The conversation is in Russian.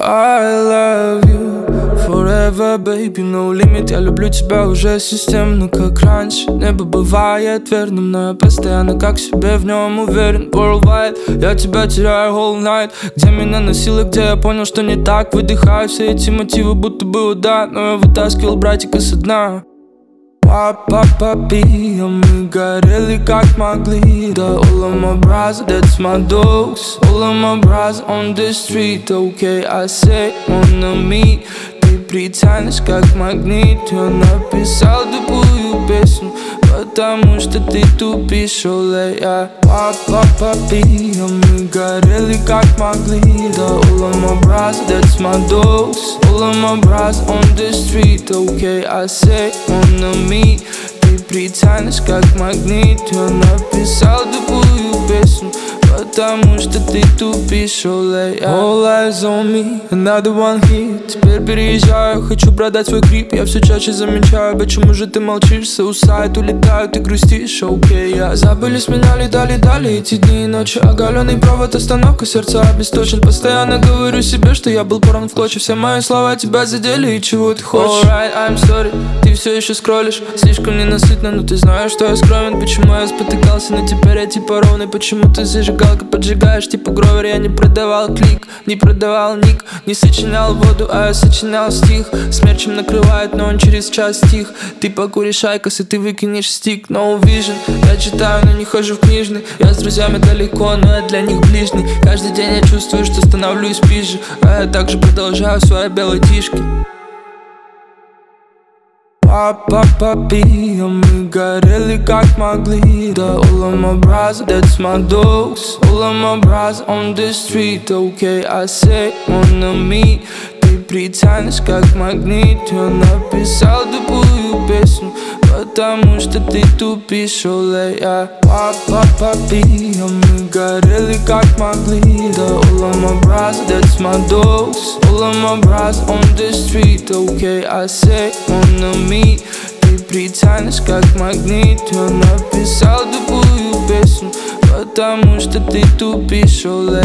I love you forever, baby, no limit. Я люблю тебя уже системно, как раньше. Небо бывает верным, но я постоянно как в себе в нем уверен. Worldwide, я тебя теряю all night. Где меня носило, где я понял, что не так. Выдыхаю все эти мотивы, будто бы удар. Но я вытаскивал братика со дна. Папа-папи, а мы горели как могли. Да, all of my bras, that's my dogs. All of my bras on the street. Okay, I say, wanna meet. Ты притянешь как магнит. Я написал тупую песню, потому что ты тупишь, оле. Папа-папи, а мы горели как могли. Да, all of my bras, that's my dogs. All of my bras on the street. Okay, I say, wanna meet. Ты притянешь как магнит. Я написал тупую песню, потому что ты тупишь, оле. All eyes on me, another one hit. Теперь переезжаю, хочу продать свой крип. Я все чаще замечаю, почему же ты молчишь. Суицид, улетают, ты грустишь, окей, я. Забыли, сменяли, дали эти дни и ночи. Оголенный провод, остановка, сердца обесточен. Постоянно говорю себе, что я был порван в клочья. Все мои слова тебя задели, и чего ты хочешь? Alright, I'm sorry, ты все еще скроллишь. Слишком ненасытно, но ты знаешь, что я скромен. Почему я спотыкался, но теперь я типа ровный. Почему ты зажигалка поджигаешь, типа гровер. Я не продавал клик, не продавал ник. Не сочинял воду, а я сочинял стих. Смерчем накрывает, но он через час стих. Ты покуришь айкос и ты выкинешь стик. No vision, я читаю, но не хожу в книжный. Я с друзьями далеко, но я для них ближний. Каждый день я чувствую, что становлюсь пизже, а я также продолжаю в своей белой тишке. Папа-папи, а мы горели как могли. Да, all of my bras, that's my dogs. All of my bras on the street. Okay, I say, wanna meet. Ты притянешь как магнит. Я написал тупую песню, потому что ты тупишь, оле. Папа-папи, а мы горели как могли. Да, all of my bras, that's my dogs. All of my bras on the street. Okay, I say, wanna meet. Ты притянешь как магнит. Я написал тупую песню, потому что ты тупишь, оле.